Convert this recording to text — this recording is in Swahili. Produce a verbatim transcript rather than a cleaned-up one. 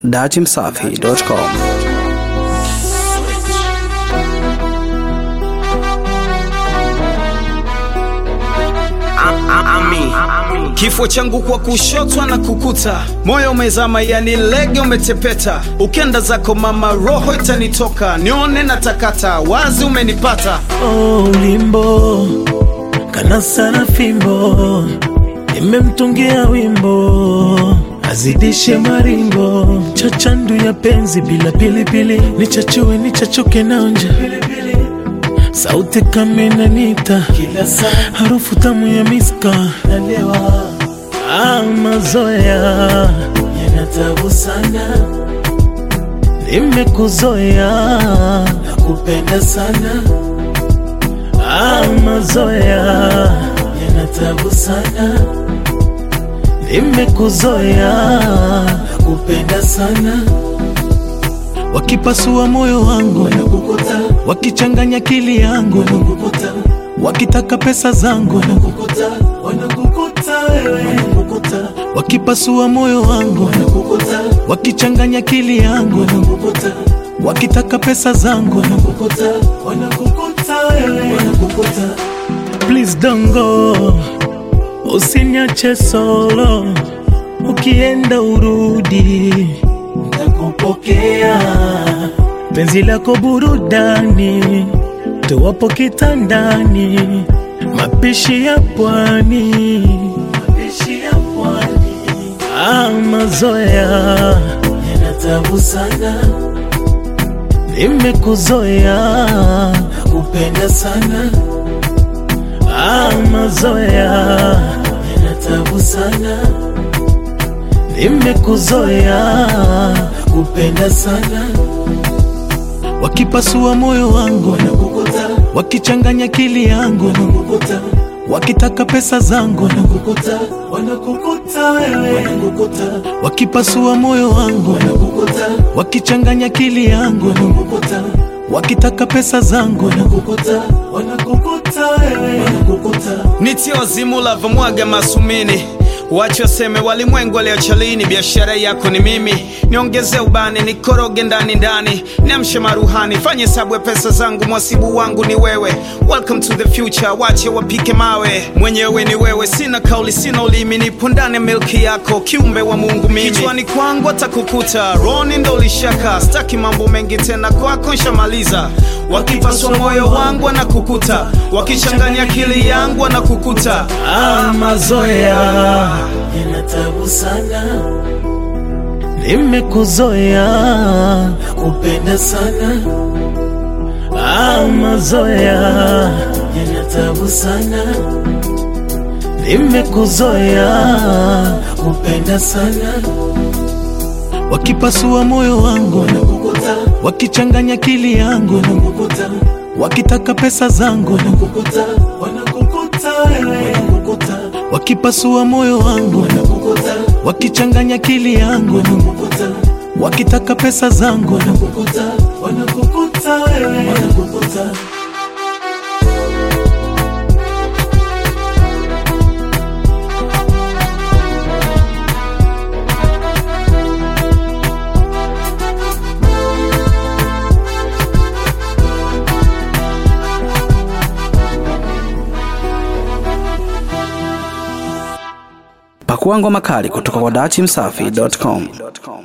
dati msafi dot com. Kifo changu kwa kushotwa na kukuta, moyo umezama yani lege umetepeta. Ukenda zako mama roho itanitoka, nione na takata wazi umenipata. Oh limbo, kana sana fimbo, nimemtungia wimbo azidishe maringo. Chachandu ya penzi bila pilipili, nichachue nichachuke naonja pilipili. Sauti kama inanita kila saa, harufu tamu ya miska nalewa. Ah, mazoea yanatabu sana, nimekuzoea nakupenda sana. Ah, mazoea yanatabu sana, nimekuzoea nakupenda sana. Wakipasua moyo wangu wanakukuta, wakichanganya akili yangu wanakukuta, wakitaka pesa zangu wanakukuta, wanakukuta wewe wanakukuta. Wakipasua moyo wangu wanakukuta, wakichanganya akili yangu wanakukuta, wakitaka pesa zangu wanakukuta, wanakukuta wewe wanakukuta. Please don't go, usiniache solo, ukienda urudi nakupokea. Penzi lako burudani, tuwapo kitandani, mapishi ya pwani, mapishi ya pwani. Ah, mazoea yanatabu sana, nimekuzoea nakupenda sana. Ah, mazoea yanatabu sana, nimekuzoea nakupenda sana. Wakipasua moyo wangu wanakukuta, wakichanganya akili yangu wanakukuta, wakitaka pesa zangu wanakukuta, wanakukuta wewe wanakukuta. Wakipasua moyo wangu wanakukuta, wakichanganya akili yangu wanakukuta, wakitaka pesa zangu wanakukuta, wanakukuta wewe wanakukuta. Niti wazimu lava mwaga masumini, wacho seme walimwengu waliochalini. Biashara yako ni mimi, niongeze ubani, nikoroge ndani ndani, niamshe maruhani. Fanye sabu ya pesa zangu, mwasibu wangu ni wewe. Welcome to the future, wache wapike mawe. Mwenyewe ni wewe, sina kauli, sina ulimi, nipo ndani milki yako, kiumbe wa Mungu mimi. Kichwani kwangu atakukuta, roni ndo lishaka. Staki mambo mengi tena, kwako nshamaliza. Wakipasua moyo wangu wanakukuta, wakichanganya akili yangu wanakukuta. Ah, mazoea yanatabu sana, nimekuzoea nakupenda sana. Ah, mazoea yanatabu sana, nimekuzoea nakupenda sana. Wakipasua moyo wangu wanakukuta, wakichanganya akili yangu wanakukuta, wakitaka pesa zangu wanakukuta, wanakukuta wewe wanakukuta. Wakipasua moyo wangu wanakukuta, wakichanganya akili yangu wanakukuta, wakitaka pesa zangu wanakukuta, wanakukuta wewe wanakukuta. Pakua ngoma kali kutoka kwa dati msafi dot com.